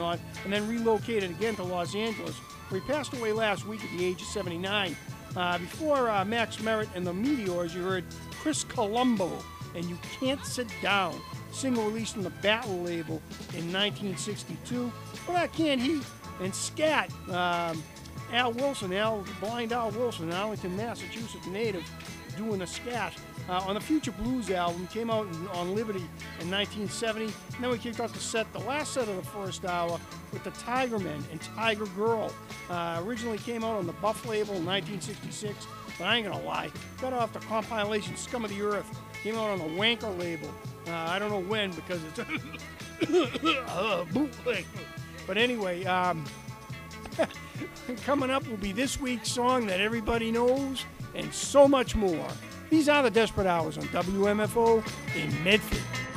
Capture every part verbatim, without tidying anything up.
on, and then relocated again to Los Angeles, where he passed away last week at the age of seventy-nine. Uh, before uh, Max Merritt and the Meteors, you heard Chris Colombo and You Can't Sit Down, single released on the Battle label in nineteen sixty-two. Well, that can't he? And Scat, um, Al Wilson, Al, blind Al Wilson, an Arlington, Massachusetts native, doing the Scat. Uh, on the Future Blues album, came out in, on Liberty in nineteen seventy. And then we kicked off the set, the last set of the first hour, with the Tiger Men and Tiger Girl. Uh, originally came out on the Buff label in nineteen sixty-six, but I ain't gonna lie, got off the compilation Scum of the Earth. Came out on the Wanker label. Uh, I don't know when because it's uh, bootleg. But anyway, um, coming up will be this week's song that everybody knows and so much more. These are the Desperate Hours on W M F O in Medford.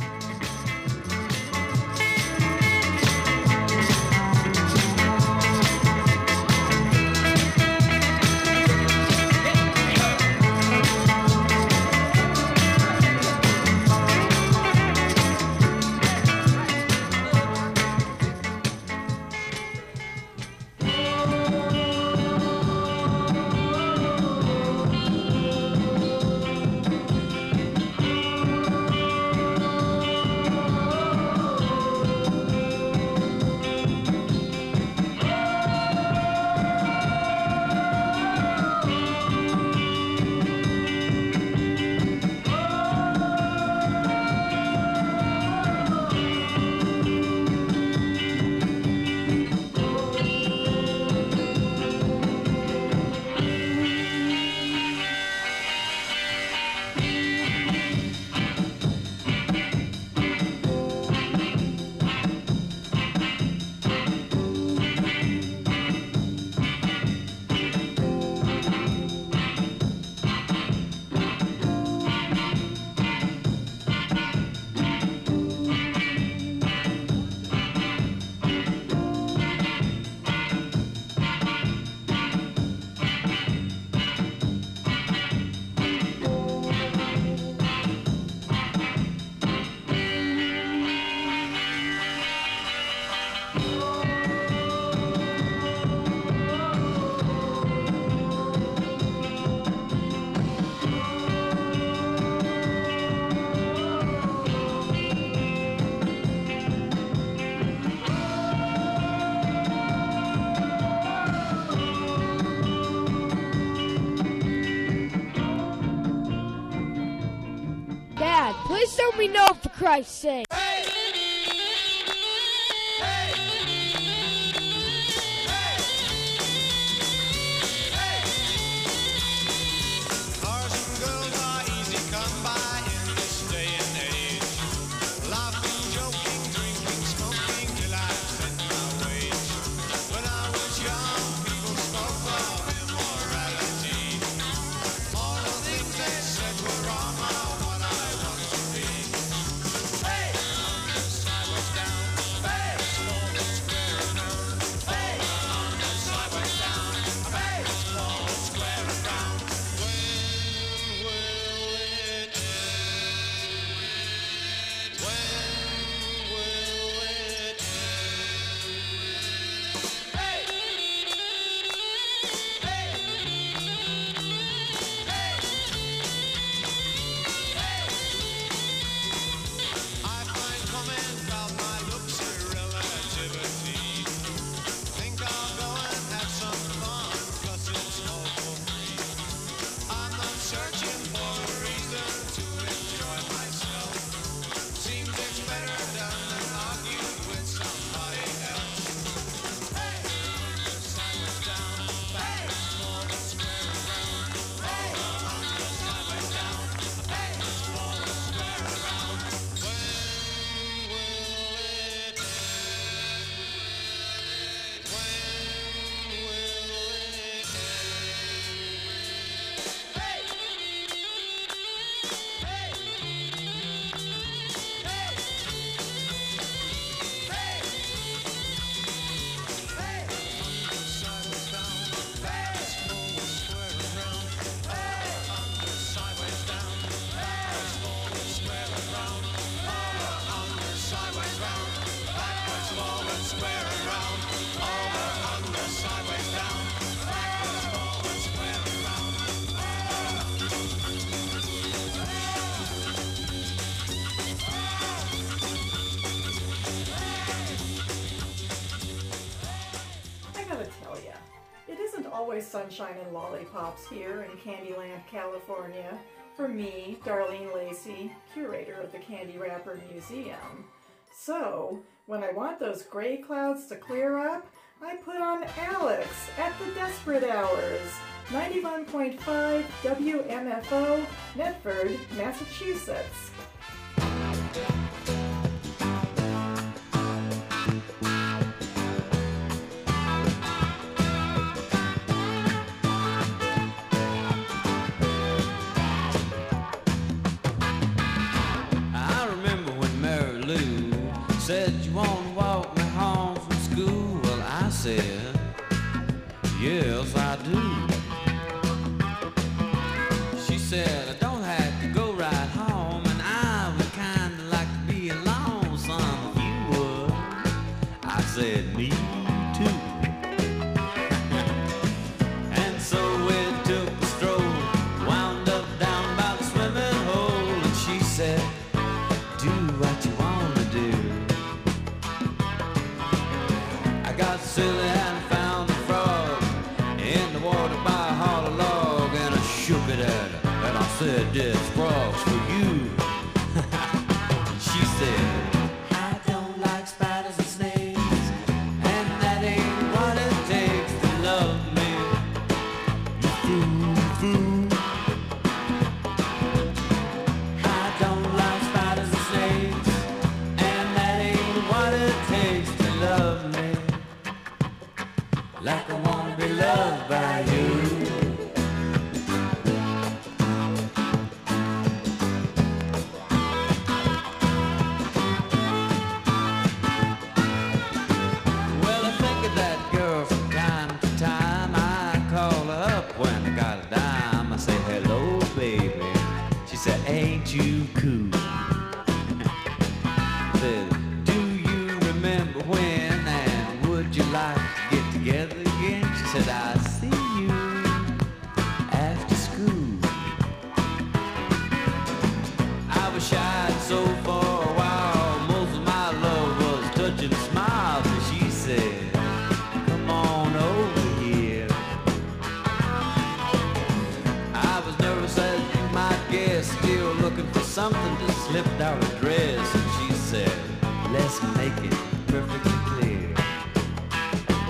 Please let me know, for Christ's sake. Hey! always sunshine and lollipops here in Candyland, California. For me, Darlene Lacey, curator of the Candy Wrapper Museum. So, when I want those gray clouds to clear up, I put on Alex at the Desperate Hours, ninety-one point five W M F O, Medford, Massachusetts. Said you want to walk me home from school. Well, I said, yes, I do. She said, I don't have to go right home, and I would kind of like to be alone, son, if you would. I said, me too. And so we took a stroll, wound up down by the swimming hole, and she said, do what you want to do. Got silly and found a frog in the water by a hollow log, and I shook it at her and I said, this frog's for you. She said, I don't like spiders and snakes, and that ain't what it takes to love me, you fool, fool. I don't like spiders and snakes, and that ain't what it takes to love me. Like I wanna be loved by you. Well, I think of that girl from time to time. I call her up when I got a dime. I say, hello, baby. She said, ain't you cool? Said, do you remember when, and would you like to get together again? She said, I'll see you after school. I was shy so for a while, most of my love was touching smiles, and she said, come on over here. I was nervous as you might guess, still looking for something to slip down her dress, and she said, let's make it perfectly clear.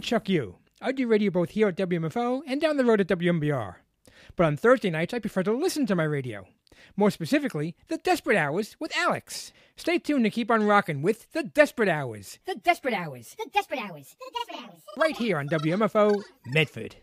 Chuck U. I do radio both here at W M F O and down the road at W M B R. But on Thursday nights, I prefer to listen to my radio. More specifically, The Desperate Hours with Alex. Stay tuned to keep on rocking with The Desperate Hours. The Desperate Hours. The Desperate Hours. The Desperate Hours. Right here on W M F O, Medford.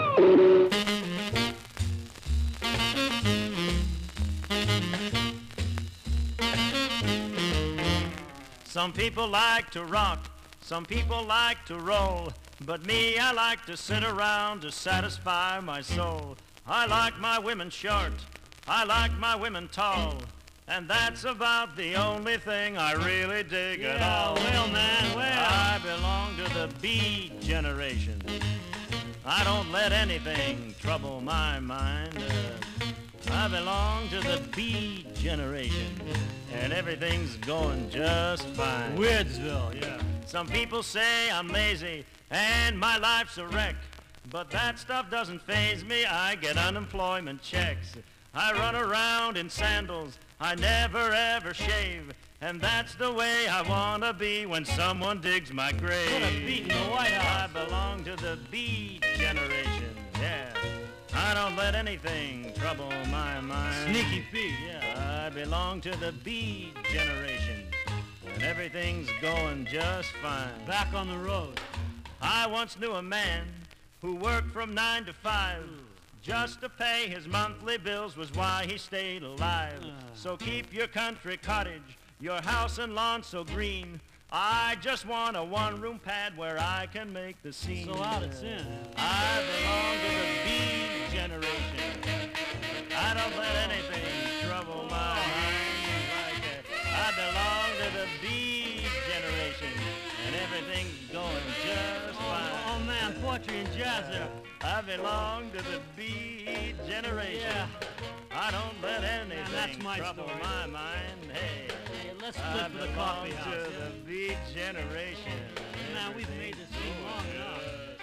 Some people like to rock, some people like to roll, but me, I like to sit around to satisfy my soul. I like my women short, I like my women tall, and that's about the only thing I really dig Yeah, at all. well, man, well. I belong to the B generation. I don't let anything trouble my mind. Uh, I belong to the B generation, and everything's going just fine. Weirdsville, yeah. Some people say I'm lazy and my life's a wreck, but that stuff doesn't faze me. I get unemployment checks. I run around in sandals, I never ever shave, and that's the way I wanna be when someone digs my grave. Put a beat in the White House. I belong to the B generation, yeah. I don't let anything trouble my mind. Sneaky Pete, yeah. I belong to the B generation, and everything's going just fine. Back on the road. I once knew a man who worked from nine to five. Just to pay his monthly bills was why he stayed alive. Uh. So keep your country cottage, your house and lawn so green. I just want a one-room pad where I can make the scene. So out it's in. I belong to the B generation. I don't let anything trouble my mind like that. I belong to the B generation, and everything's going just Oh, fine. oh, man, poetry and jazz there. I belong to the B generation. Yeah. I don't let anything that's my trouble story. my mind. Hey, Hey, let's I split for the belong coffee house. to yeah? the B generation. Man, we've made this scene long enough.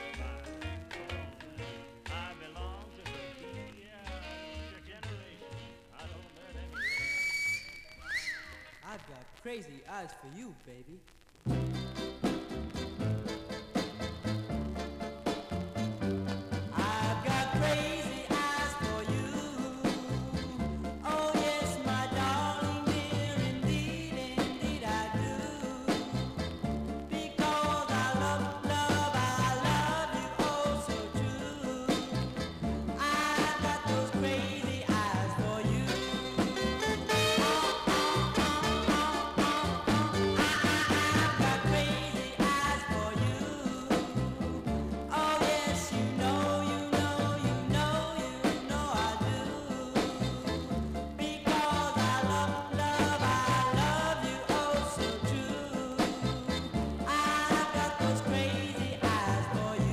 I belong to the B generation. I don't let anything. I've got crazy eyes for you, baby. I've got crazy eyes for you. Oh yes, my darling dear, indeed, indeed I do. Because I love, love, I love you oh so true. I've got those crazy eyes for you. I've got crazy eyes for you. Oh yes, you know, you know, you know, you know I do. Because I love, love, I love you oh so true. I've got those crazy eyes for you.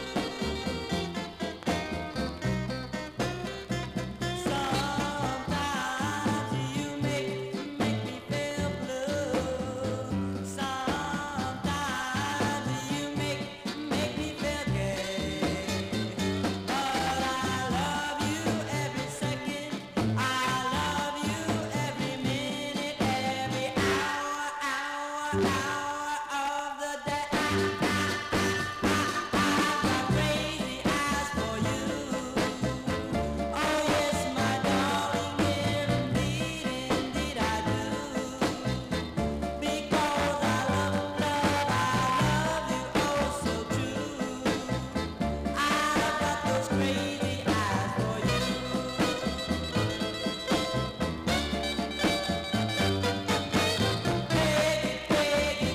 Sometimes you make make me feel blue. Sometimes you make make me feel gay. But I love you every second. I love you every minute, every hour, hour, hour of the day. I've got crazy eyes for you. Oh yes, my darling dear, indeed, indeed I do. Because I love, love, I love you oh so true. I've got those crazy eyes for you. Crazy, crazy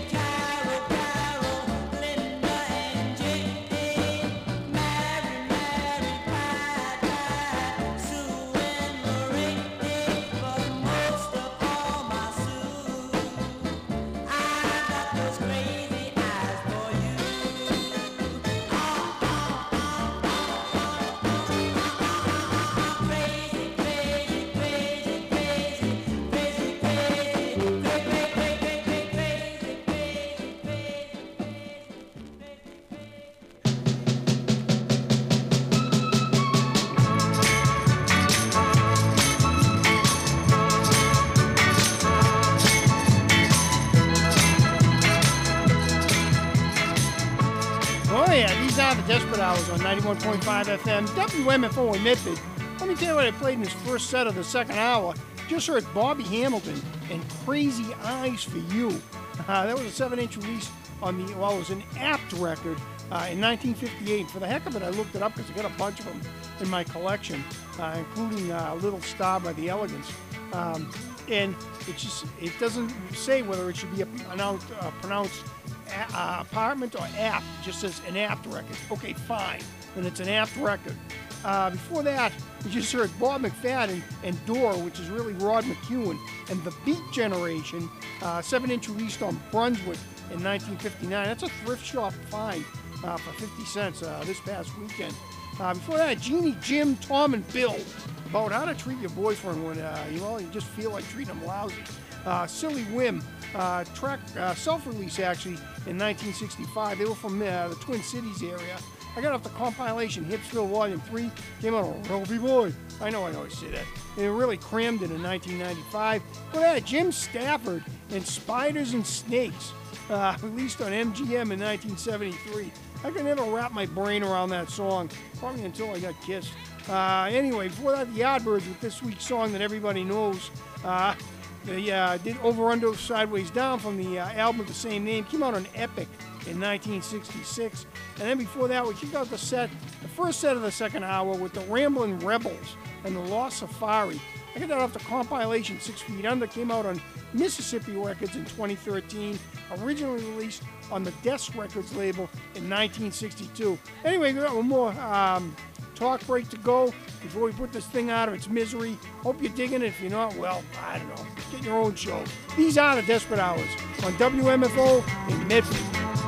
Desperate Hours on ninety-one point five F M, W M F O in Medford. Let me tell you what I played in this first set of the second hour. Just heard Bobby Hamilton and Crazy Eyes for You. Uh, that was a seven inch release on the, well, it was an Apt record uh, in nineteen fifty-eight. For the heck of it, I looked it up because I got a bunch of them in my collection, uh, including uh, Little Star by the Elegants. Um, and it just, it doesn't say whether it should be a pronounced, uh, pronounced a- uh, apartment or apt. It just says an Apt record. Okay, fine. Then it's an Apt record. Uh, before that, we just heard Bob McFadden and Door, which is really Rod McEwen, and The Beat Generation, uh, seven inch released on Brunswick in nineteen fifty-nine. That's a thrift shop find uh, for fifty cents uh, this past weekend. Uh, before that, Jeannie, Jim, Tom, and Bill, about how to treat your boyfriend when uh, you know you just feel like treating him lousy. Uh, Silly Whim, uh, track uh, self-release actually in nineteen sixty-five. They were from uh, the Twin Cities area. I got off the compilation Hipsville Volume three, came out on Roby Boy. I know I always say that. They really crammed it in nineteen ninety-five. Well, that Jim Stafford and Spiders and Snakes, uh, released on M G M in nineteen seventy-three. I could never wrap my brain around that song, probably until I got kissed. Uh, anyway, before that, the Yardbirds with this week's song that everybody knows. Uh, they uh, did Over Under Sideways Down from the uh, album of the same name. Came out on Epic in nineteen sixty-six. And then before that, we kicked out the set, the first set of the second hour with the Ramblin' Rebels and the Lost Safari. I got that off the compilation Six Feet Under. Came out on Mississippi Records in twenty thirteen. Originally released on the Desk Records label in nineteen sixty-two. Anyway, we got one more um, talk break to go before we put this thing out of its misery. Hope you're digging it. If you're not, well, I don't know. Get your own show. These are the Desperate Hours on W M F O in Medford.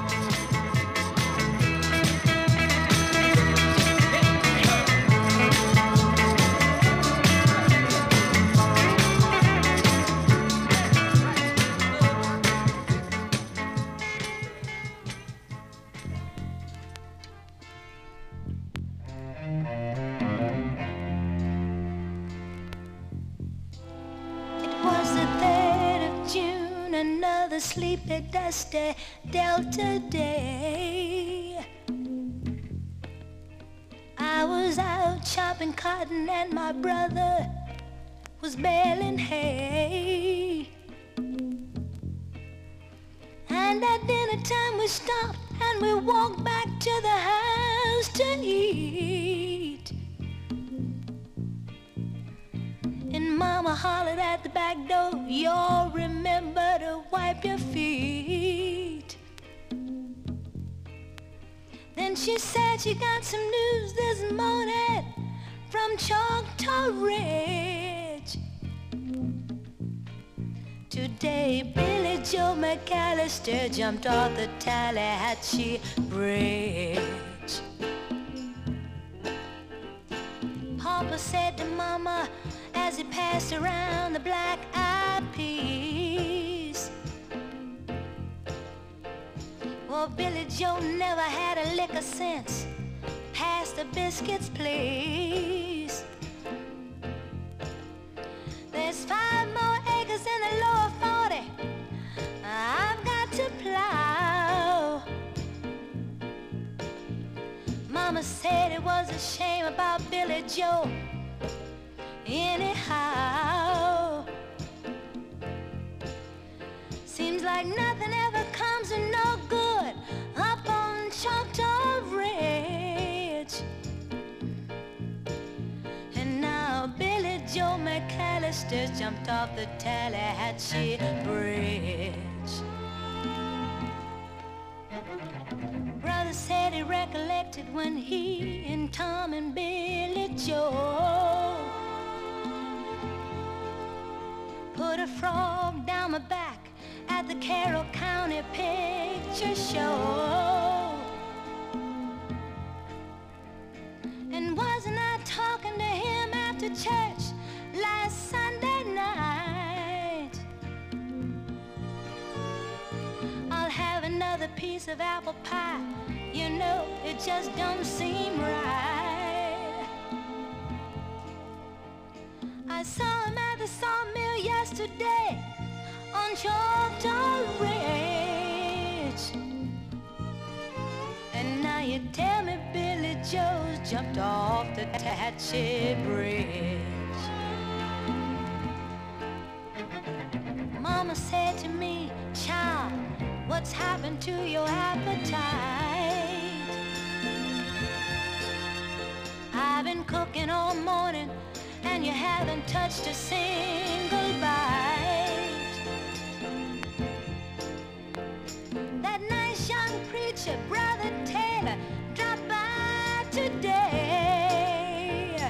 Sleepy, dusty Delta day. I was out chopping cotton and my brother was baling hay. And at dinner time we stopped and we walked back to the house to eat. And Mama hollered at the back door, "You'll remember to wipe your feet." Then she said she got some news this morning from Choctaw Ridge. Today Billy Joe McAllister jumped off the Tallahatchie Bridge. Papa said to Mama as he passed around the black-eyed peas, well, Billy Joe never had a lick of sense. Pass the biscuits, please. There's five more acres in the lower forty I've got to plow. Mama said it was a shame about Billy Joe anyhow. Seems like nothing ever comes to no good up on Choctaw Ridge. And now Billy Joe McAllister jumped off the Tallahatchie Bridge. Brother said he recollected when he and Tom and Billy Joe put a frog down my back at the Carroll County Picture Show. And wasn't I talking to him after church last Sunday night? I'll have another piece of apple pie. You know, it just don't seem right. I saw him at the sawmill yesterday on Choctaw Ridge. And now you tell me, Joe's jumped off the Tallahatchie Bridge. Mama said to me, child, what's happened to your appetite? I've been cooking all morning and you haven't touched a single bite. That nice young preacher, Brother Taylor, dropped by today.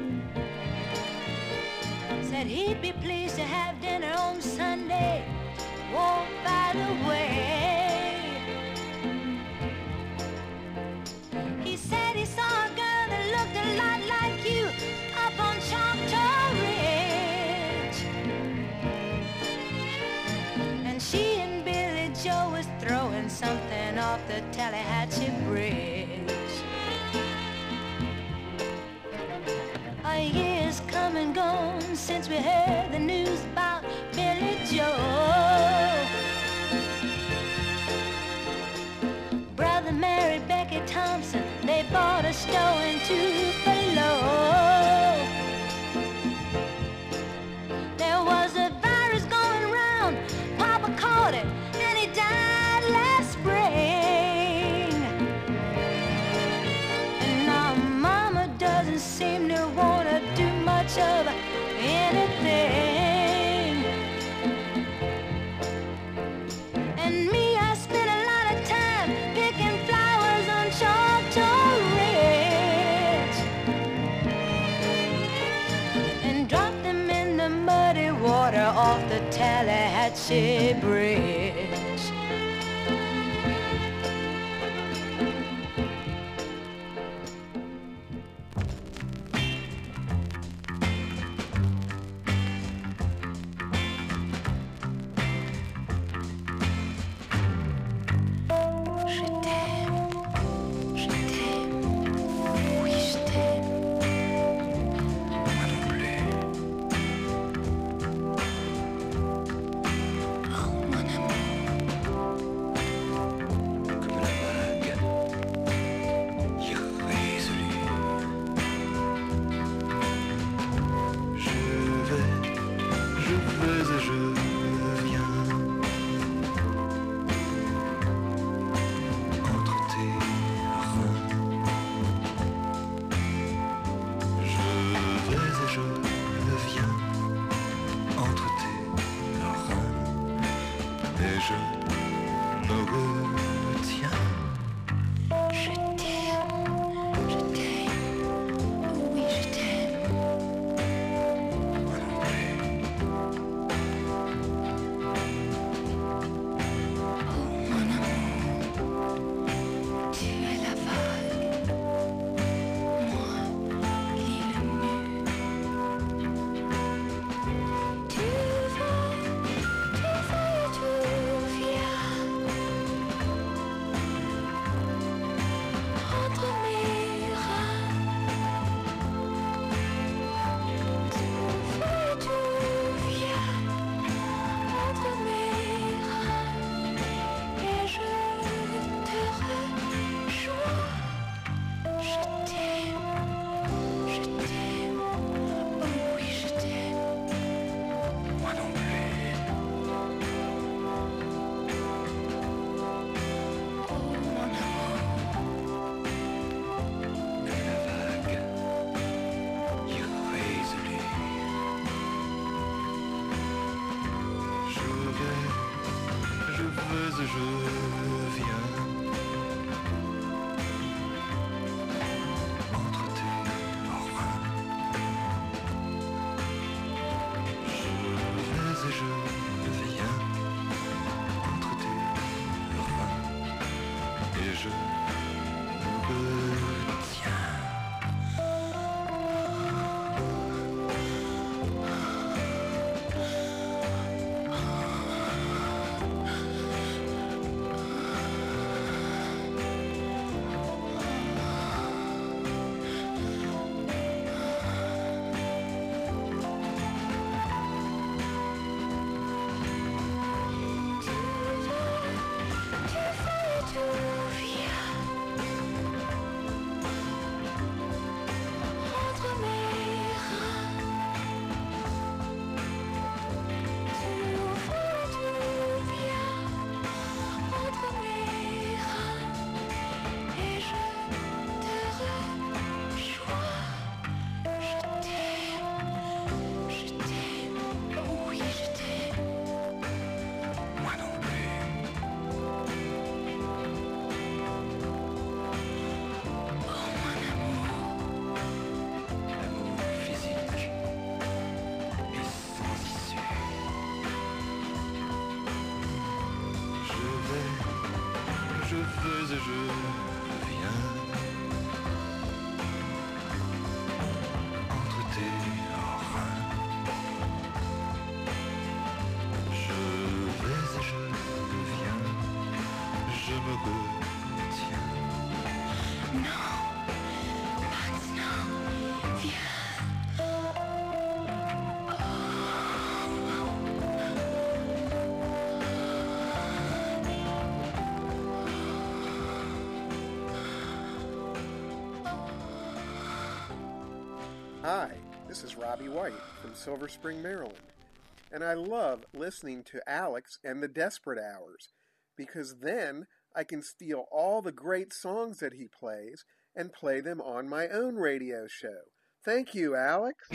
Said he'd be pleased to have dinner on Sunday. Oh, by the way, he said he saw a girl that looked a lot like you up on Choctaw Ridge. And she and Billy Joe was throwing something off the Tallahatchie Bridge. A year's come and gone since we heard the news about Billy Joe. Brother married Becky Thompson, they bought a store in Tupelo. There was a virus going round, Papa caught it, and he died last spring. And now Mama doesn't seem to want to do much of anything. And me, I spent a lot of time picking flowers on Choctaw Ridge and dropped them in the muddy water off the Tallahatchie Bridge. Je t'aime, je t'aime, oui je t'aime. Moi non plus. Oh mon amour. Comme la vague irrésolue. Je vais, je vais et je viens entre tes reins. Je vais et je viens entre tes reins. Et je me retiens. Je t'aime, je t'aime, oui je t'aime. Moi non plus. Oh mon amour, tu es la vague, moi l'île nue. Tu vas, tu vas et tu viens entre mes reins. Tu vas et tu viens entre mes reins. Et je te rejoins. Je t'aime, je t'aime, oh oui je t'aime. Moi non plus. Oh mon amour, Comme la vague irrésolue. Je vais, je vais et je viens entre tes reins. Je vais et je viens entre tes reins. Et je me retiens. tu vas et tu viens vais et je viens entre tes reins. Je vais et je viens, je me retiens. Non, Max, non, viens. Hi, this is Robbie White from Silver Spring, Maryland, and I love listening to Alex and the Desperate Hours, because then I can steal all the great songs that he plays and play them on my own radio show. Thank you, Alex.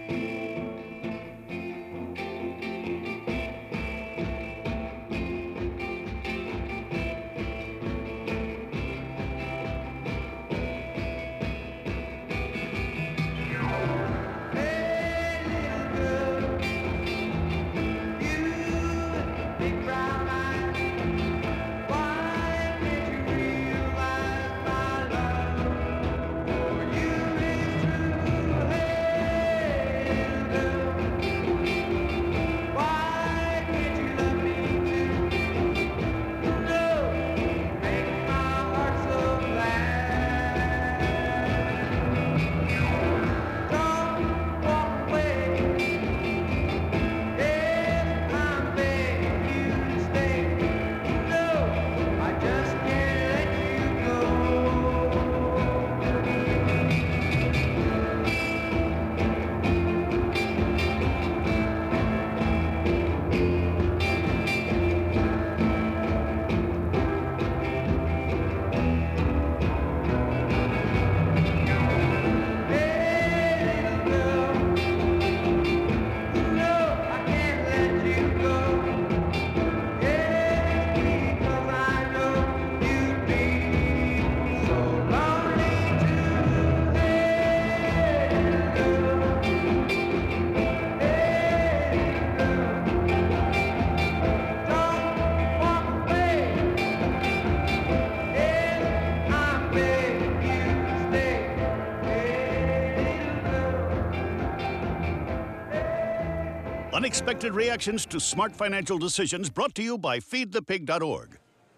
Unexpected reactions to smart financial decisions brought to you by feed the pig dot org.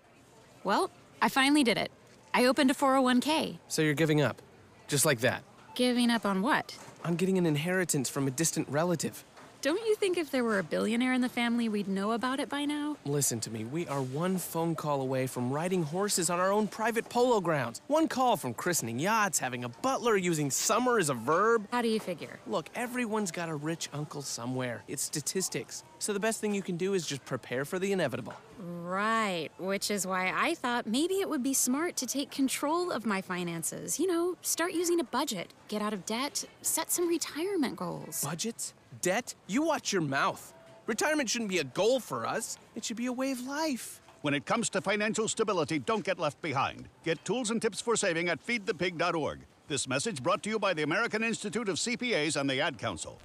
Well, I finally did it. I opened a four oh one k. So you're giving up? Just like that? Giving up on what? On getting an inheritance from a distant relative. Don't you think if there were a billionaire in the family, we'd know about it by now? Listen to me. We are one phone call away from riding horses on our own private polo grounds. One call from christening yachts, having a butler, using summer as a verb. How do you figure? Look, everyone's got a rich uncle somewhere. It's statistics. So the best thing you can do is just prepare for the inevitable. Right, which is why I thought maybe it would be smart to take control of my finances. You know, start using a budget, get out of debt, set some retirement goals. Budgets? Debt? You watch your mouth. Retirement shouldn't be a goal for us. It should be a way of life. When it comes to financial stability, don't get left behind. Get tools and tips for saving at feed the pig dot org. This message brought to you by the American Institute of C P As and the Ad Council.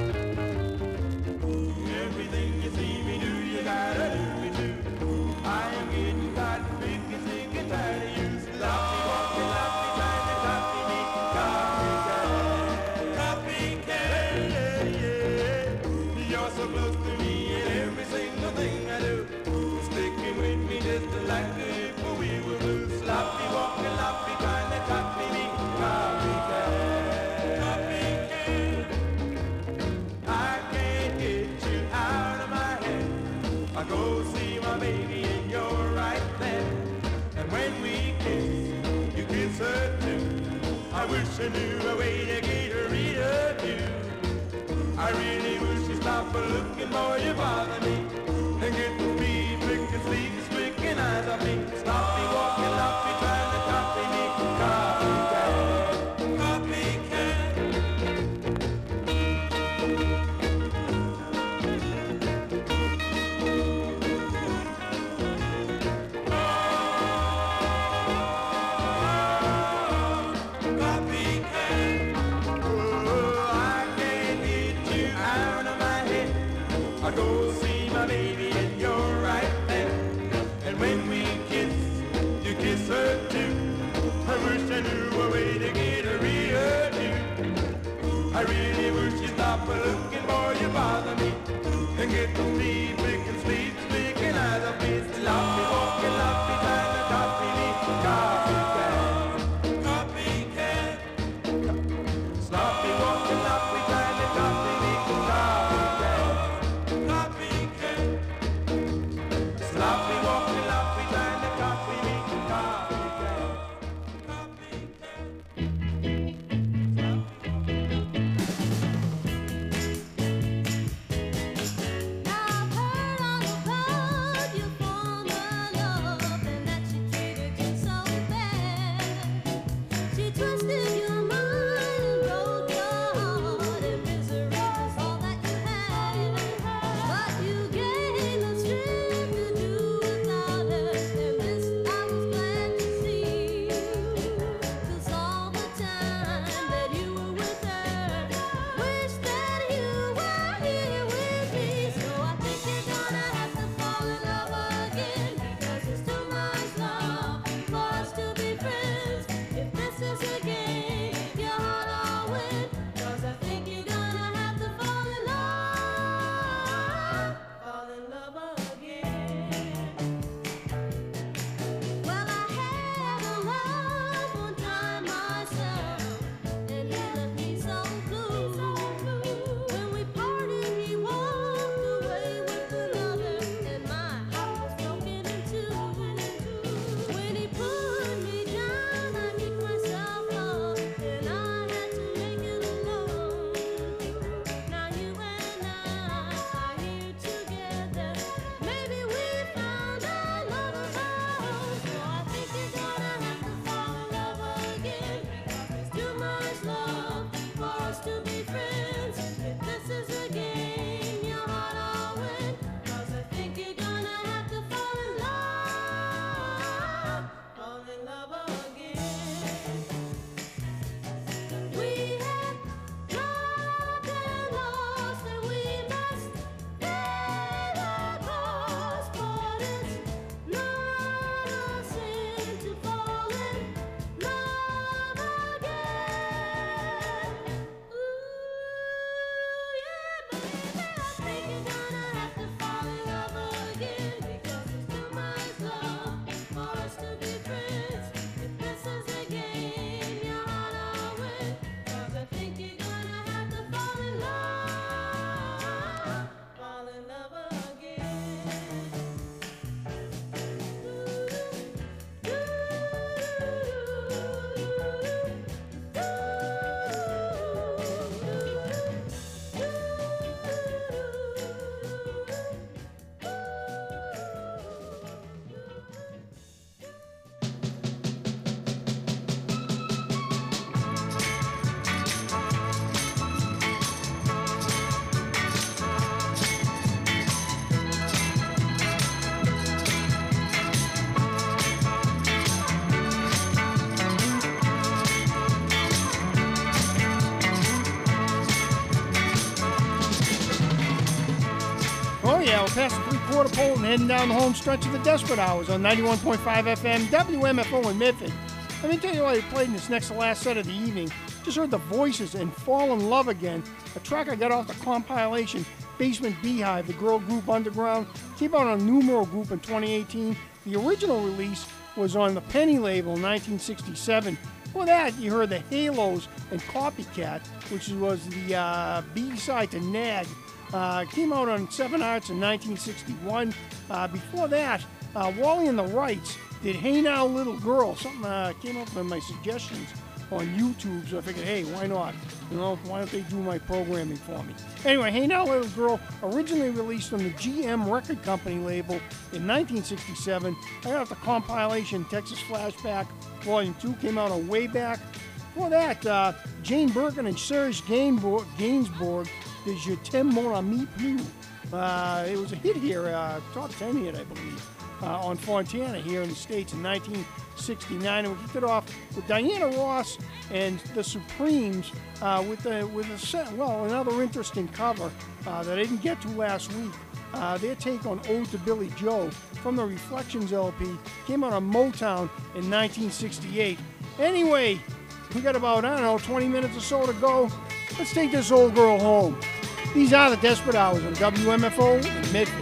Everything you see me do, you gotta do me too. I am getting tired, big and sick and tired of you. Sloppy walking, sloppy trying to copy me. Copycat, copycat, yeah. You're so close to me in every single thing I do. Sticking with me just like if we were blue. Sloppy walking, sloppy trying to copy me. Copycat, copycat. I can't get you out of my head. I go see my baby and you're right there. And when we kiss, you kiss her too. I wish I knew a way to get her rid of you. I really wish you stop looking, boy, you bother me. And get the speed, quick and sleep, quick and eyes of me. Stop me walking, stop me trying to copy me. Copycat, copycat. I go see my baby and you're right there. And when we kiss, you kiss I knew a way to get a real you. I really wish you'd stop looking for you bother me and get to sleep, making sleep, speaking as a beast. Sloppy walking, sloppy trying to copy me. Copycat, copycat. Sloppy walking, sloppy trying to copy me. Copycat, copycat. Sloppy walking, sloppy trying to copy me. Yeah, we're past the three-quarter pole and heading down the home stretch of the Desperate Hours on ninety-one point five F M, W M F O in Medford. Let me tell you why I played in this next to last set of the evening. Just heard the Voices and Fall in Love Again, a track I got off the compilation Basement Beehive, the girl group Underground. Came out on Numero Group in twenty eighteen. The original release was on the Penny label in nineteen sixty-seven. Before that, you heard the Halos and Copycat, which was the uh, B-side to Nag. Uh, came out on Seven Arts in nineteen sixty-one. Uh, before that, uh, Wally and the Wrights did Hey Now Little Girl. Something uh, came up with my suggestions on YouTube, so I figured, hey, why not? You know, why don't they do my programming for me? Anyway, Hey Now Little Girl, originally released on the G M Record Company label in nineteen sixty-seven. I got the compilation Texas Flashback Volume two, came out on Way Back. Before that, uh, Jane Birkin and Serge Gainsbourg, Gainsbourg did Je t'aime mon ami plus. Uh, it was a hit here, uh, top ten hit, I believe, uh, on Fontana here in the States in nineteen sixty-nine. And we kicked it off with Diana Ross and the Supremes uh, with a, with a set, well, another interesting cover uh, that I didn't get to last week. Uh, their take on Ode to Billy Joe from the Reflections L P came out on Motown in nineteen sixty-eight. Anyway, we got about, I don't know, twenty minutes or so to go. Let's take this old girl home. These are the Desperate Hours on W M F O in Medford.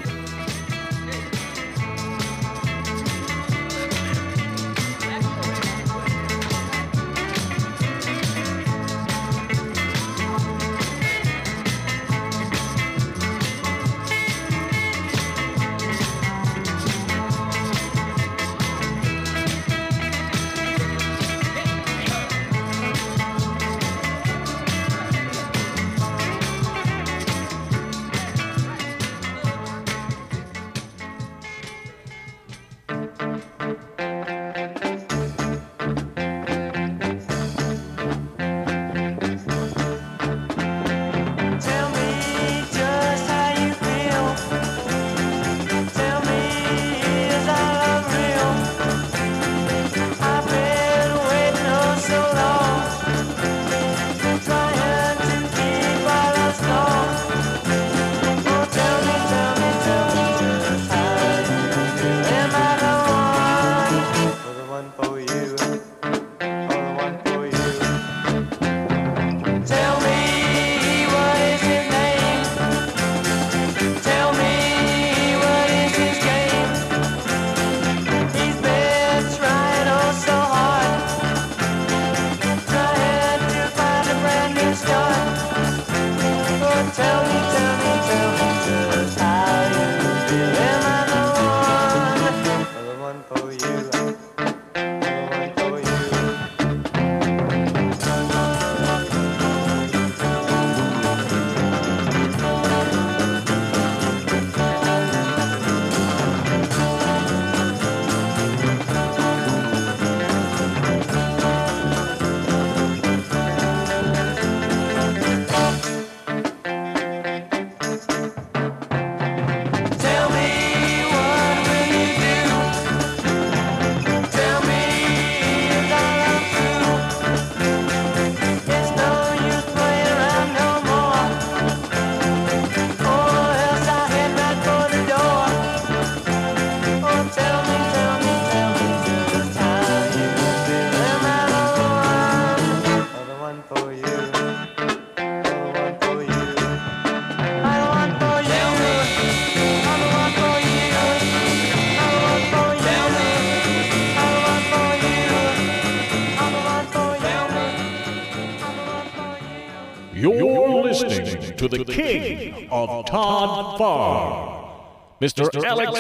You're listening to the king of Todd Farr, Mister Alex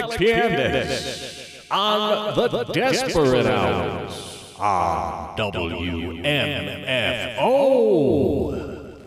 Piandes, on the Desperate Hours on W M F O.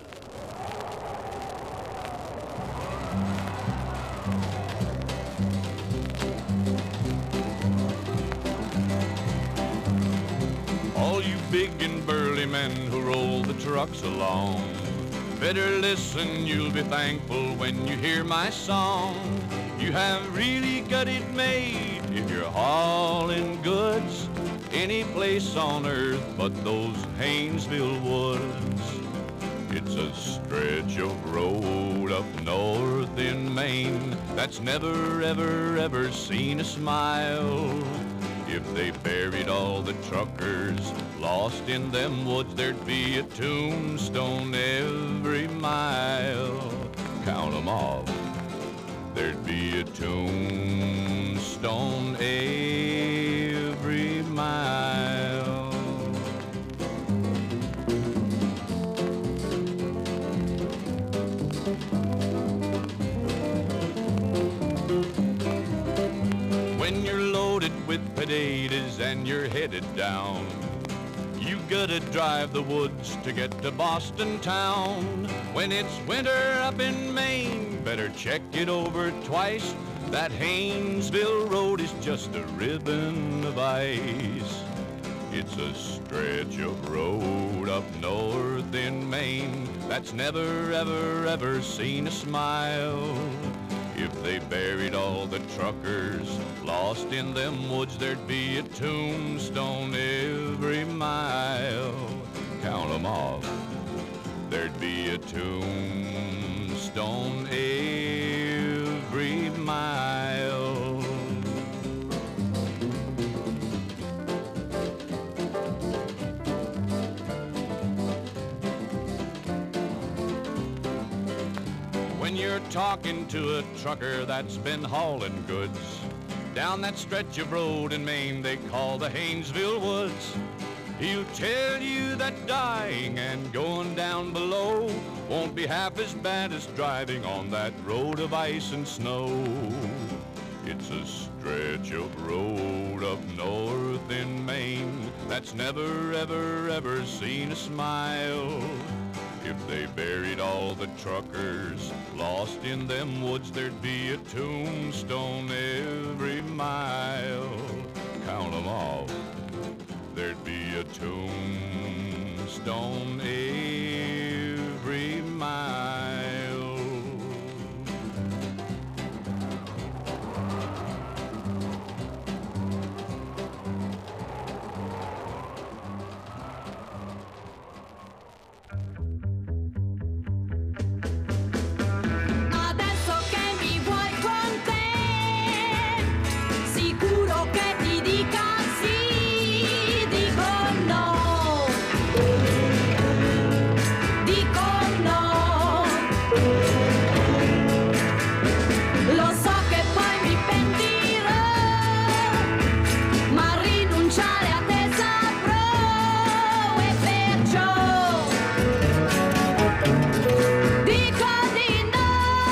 All you big and burly men who roll the trucks along, better listen, you'll be thankful when you hear my song. You have really got it made if you're hauling goods any place on earth but those Haynesville woods. It's a stretch of road up north in Maine that's never, ever, ever seen a smile. If they buried all the truckers lost in them woods, there'd be a tombstone every mile. Count 'em off. There'd be a tombstone every mile. When you're loaded with potatoes and you're headed down, you gotta drive the woods to get to Boston town. When it's winter up in Maine, better check it over twice. That Haynesville road is just a ribbon of ice. It's a stretch of road up north in Maine that's never, ever, ever seen a smile. If they buried all the truckers lost in them woods, there'd be a tombstone every mile. Count 'em off. There'd be a tombstone every mile. you're talking to a trucker that's been hauling goods down that stretch of road in Maine they call the Haynesville Woods. He'll tell you that dying and going down below won't be half as bad as driving on that road of ice and snow. It's a stretch of road up north in Maine that's never, ever, ever seen a smile. If they buried all the truckers lost in them woods, there'd be a tombstone every mile. Count 'em all. There'd be a tombstone every mile. Adesso che mi vuoi con te, sicuro che ti dica sì, dico no, dico no. Lo so che poi mi pentirò, ma rinunciare a te saprò, e perciò dico di no.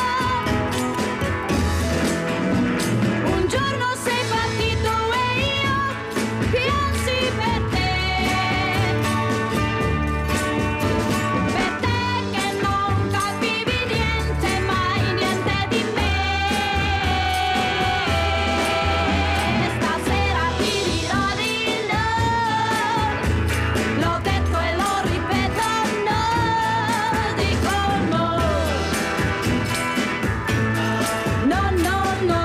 Un giorno sei partito e io piansi per te, per te che non capivi niente, mai niente di me. Stasera ti dirò di no, l'ho detto e lo ripeto, no, dico no, no, no, no.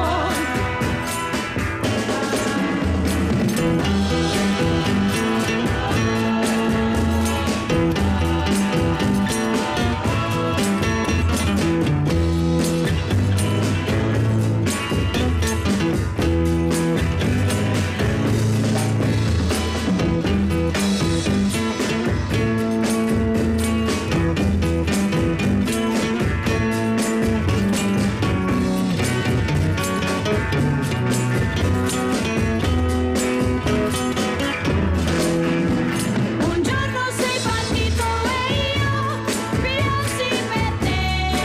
Un giorno sei partito e io piansi per te,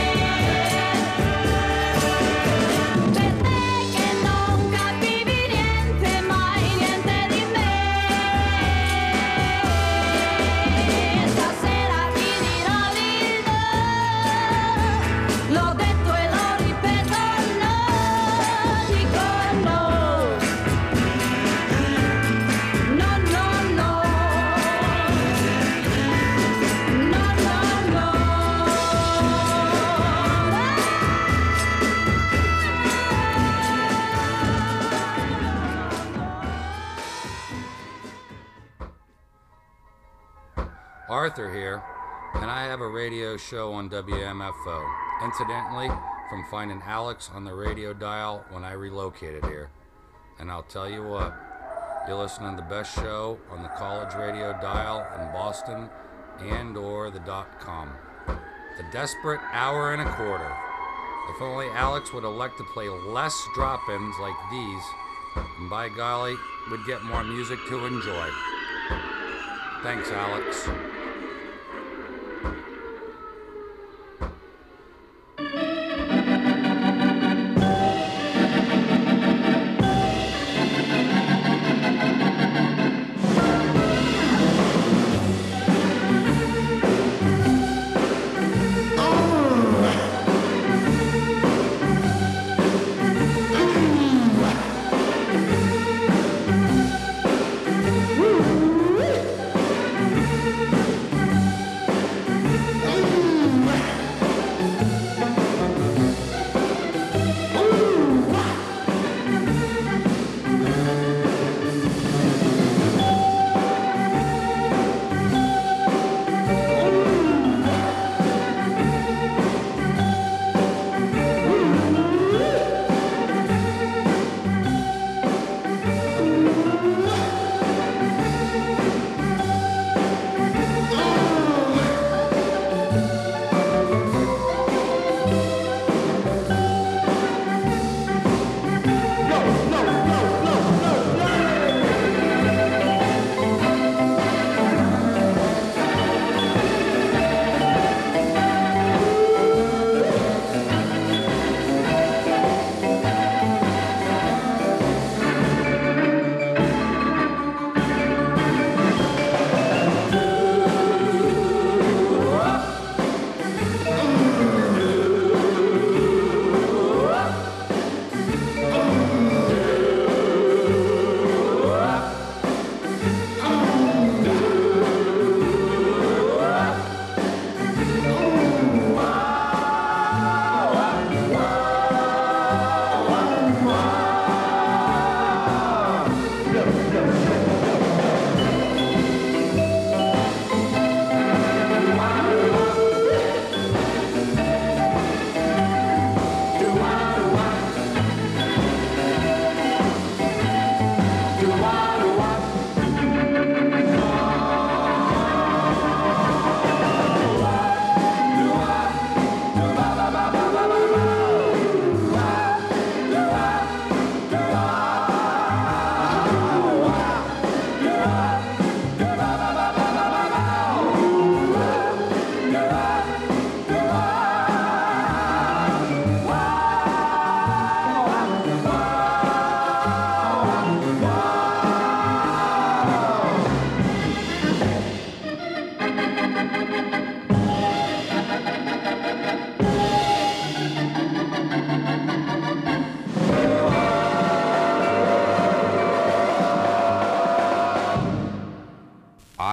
per te che non capivi niente, mai niente di me. Stasera ti dirò di no, l'ho detto e lo ripeto, no, dico no, no, no, no. No, no, no. Arthur here, and I have a radio show on W M F O. Incidentally, from finding Alex on the radio dial when I relocated here. And I'll tell you what, you're listening to the best show on the college radio dial in Boston and or the dot com. The Desperate Hour and a Quarter. If only Alex would elect to play less drop-ins like these, and by golly, we'd get more music to enjoy. Thanks, Alex. Woo!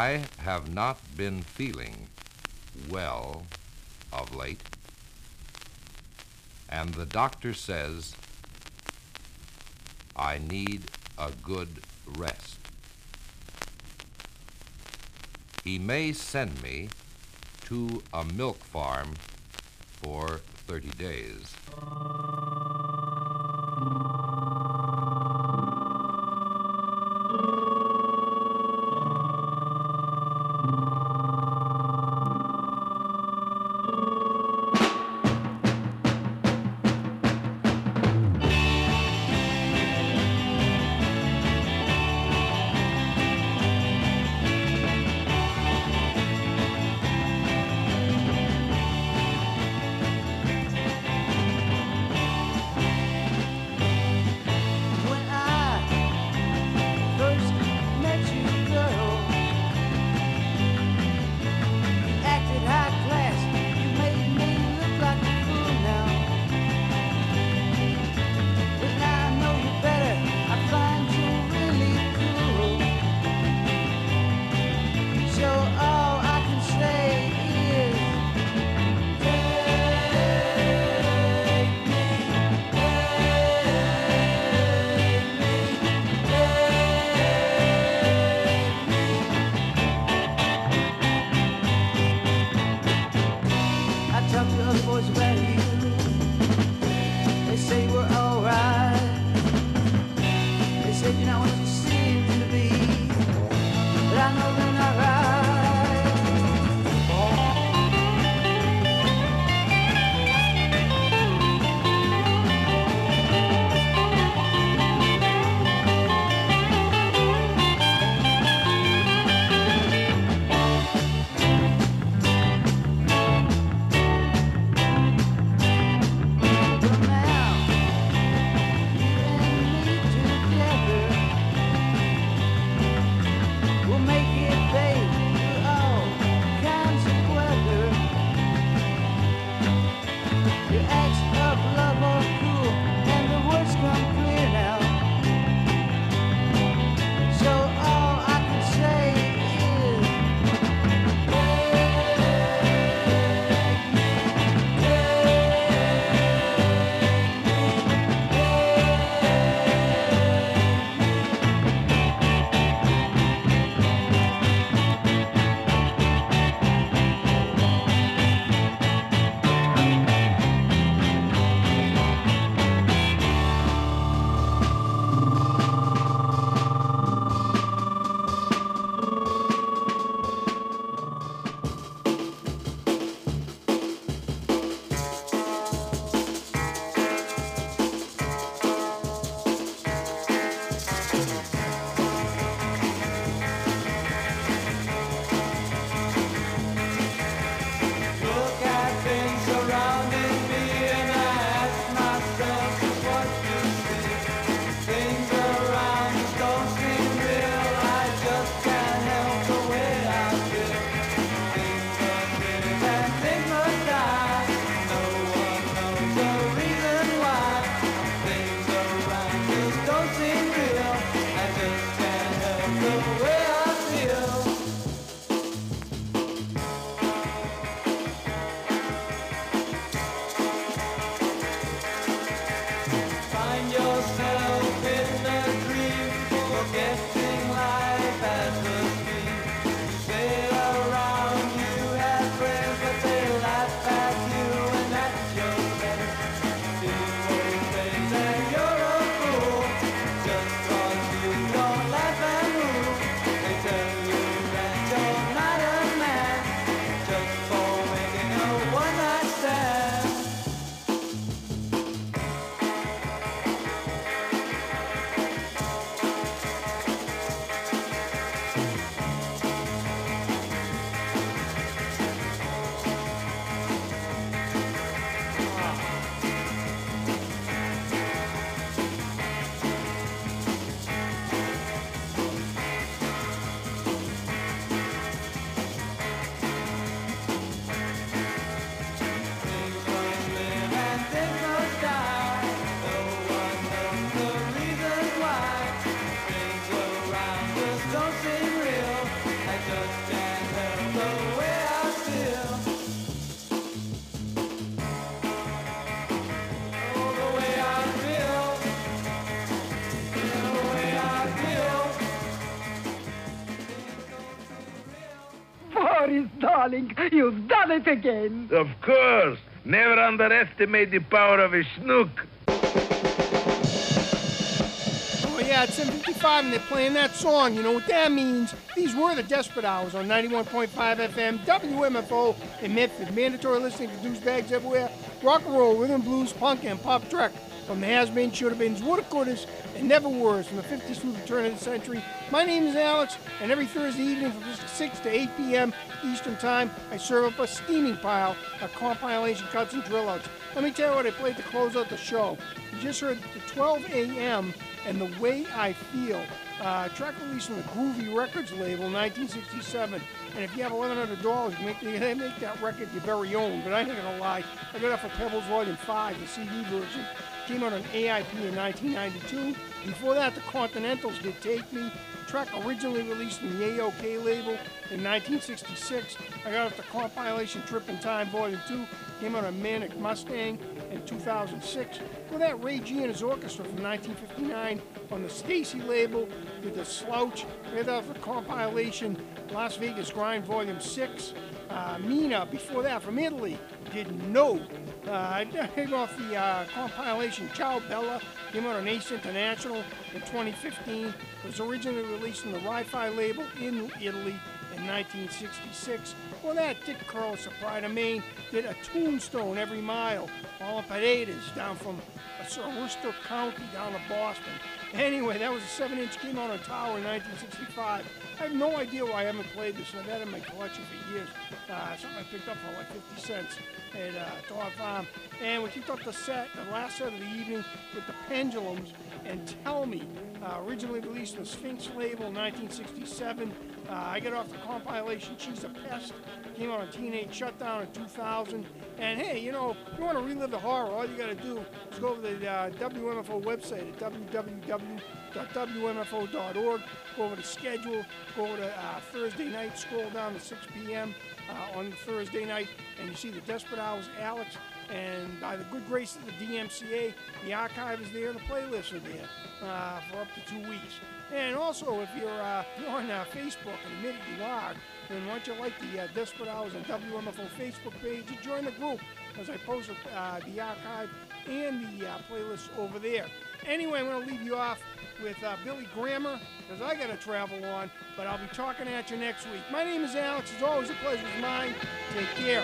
I have not been feeling well of late, and the doctor says I need a good rest. He may send me to a milk farm for thirty days. darling. You've done it again. Of course. Never underestimate the power of a snook. Oh, yeah, it's seven fifty-five and they're playing that song. You know what that means? These were the Desperate Hours on ninety-one point five F M, W M F O in Medford. Mandatory listening to douchebags everywhere. Rock and roll, rhythm, blues, punk, and pop truck. From the has-beens, should-have-beens, woulda-couldas, and never-wers from the fifties through the turn of the century. My name is Alex, and every Thursday evening from six to eight p.m. Eastern Time, I serve up a steaming pile of compilation cuts and drill-outs. Let me tell you what I played to close out the show. You just heard the twelve a.m. and The Way I Feel, uh, track released from the Groovy Records label, nineteen sixty-seven. And if you have eleven hundred dollars, you make, you make that record your very own. But I ain't gonna lie, I got it for Pebbles Volume five, the C D version. Came out on A I P in nineteen ninety-two. Before that, the Continentals did Take Me. Track originally released from the A O K label in nineteen sixty-six. I got it the compilation Trip in Time Volume two. Came out on Manic Mustang in two thousand six. Before that, Ray G and his orchestra from nineteen fifty-nine on the Stacy label did The Slouch. We had that for compilation Las Vegas Grind Volume six. Uh, Mina, before that, from Italy, did No. Uh, I came off the uh, compilation Ciao Bella, came out on Ace International in twenty fifteen. It was originally released on the Ri-Fi label in Italy in nineteen sixty-six. Well, that Dick Curls of Pride of Maine did A Tombstone Every Mile, all in Paredes, down from uh, Worcester County down to Boston. Anyway, that was a seven inch, came out on Tower in nineteen sixty-five. I have no idea why I haven't played this, and I've had it in my collection for years. Uh, something I picked up for like fifty cents at uh, Dog Farm. And we kicked off the set, the last set of the evening, with the Pendulums and Tell Me, uh, originally released on the Sphinx label in nineteen sixty-seven. Uh, I got off the compilation She's a Pest, came out on Teenage Shutdown in two thousand. And hey, you know, if you want to relive the horror, all you got to do is go to the uh, W M F O website at w w w dot w m f o dot org. Go over to schedule, go over to uh, Thursday night, scroll down to six p.m. Uh, on Thursday night, and you see the Desperate Hours, Alex, and by the good grace of the D M C A, the archive is there, the playlists are there uh, for up to two weeks. And also, if you're, uh, you're on uh, Facebook, and admit it you are, then why don't you like the uh, Desperate Hours on W M F O Facebook page and join the group, as I post uh, the archive and the uh, playlists over there. Anyway, I'm going to leave you off with uh, Billy Grammer, because I got to travel on, but I'll be talking at you next week. My name is Alex. It's always a pleasure of mine. Take care.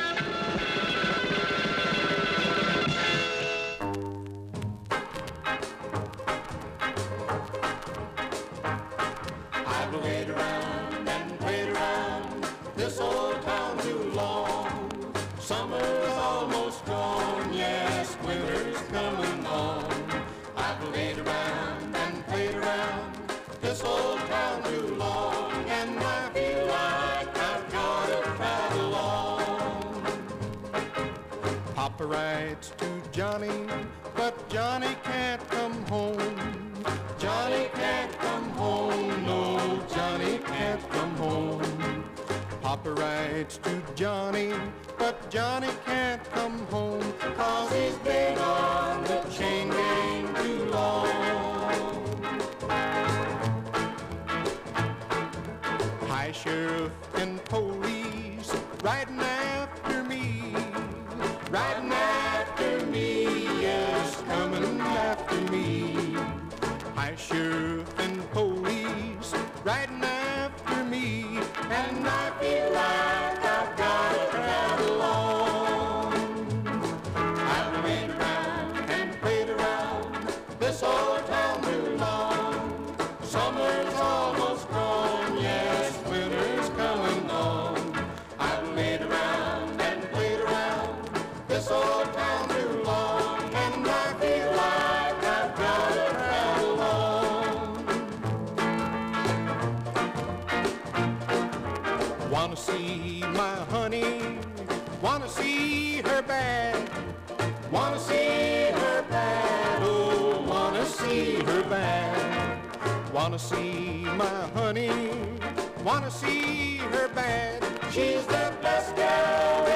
I've played around and played around this old town too long. Summer's almost gone, yes, winter's coming on. I've played around and played around this old town too long, and I feel like I've got to travel on. Papa writes to Johnny, but Johnny can't come home. Johnny can't come home, no, Johnny can't come home. Papa writes to Johnny, but Johnny can't come home, 'cause he's been on the chain gang too long. High sheriff and police riding after me, riding after me, yes, coming after me. High sheriff and police riding after me, and I feel like I've got to travel on. I've played around and played around this old town too long. Summer's almost gone, yes, winter's coming on. I've played around and played around this old town too long, and I feel like I've got to travel on. Wanna see my honey, wanna see her bad, wanna see her bad, oh, wanna see her bad. Wanna see my honey, wanna see her bad, she's the best gal